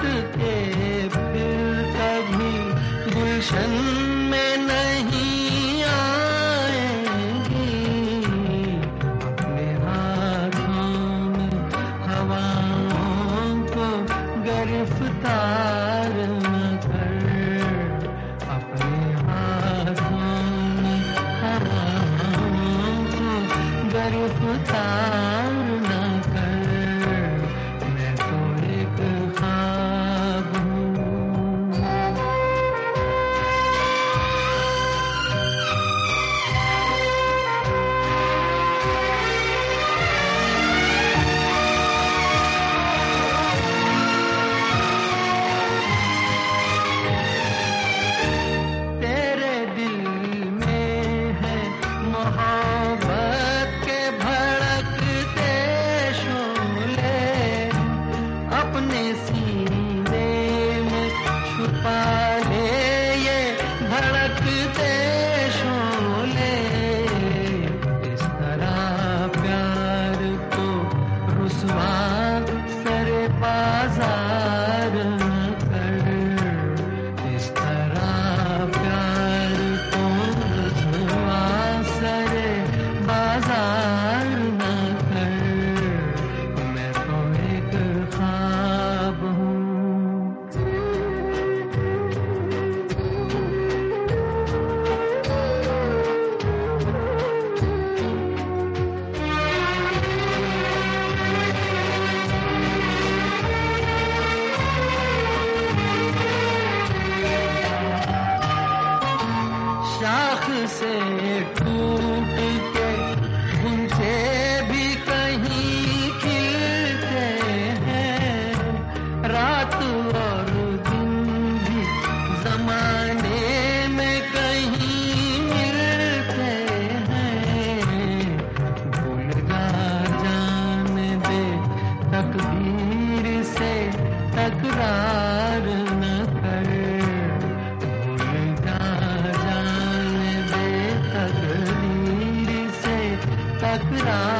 के फिर कभी गुलशन में नहीं आएंगी। अपने हाथों में हवाओं को गिरफ्तार न कर, अपने हाथों में हवाओं को गिरफ्तार न कर। मैं तो एक ख्वाब हूँ। तेरे दिल में है मोहब्बत के भड़कते शोले, अपने सीने में छुपा ले ये भड़कते शोले। इस तरह प्यार को रुसवा करे बाजार न कर, इस तरह प्यार को रुसवा करे बाजार न कर। मैं तो एक ख्वाब हूँ। शाख से टूट के गुंजे भी कहीं खिलते हैं, रात और दिन भी जमाने में कहीं मिलते हैं। भूल जाने दे तकदीर से तकरार न कर, भूल जाने दे तकदीर से तकरार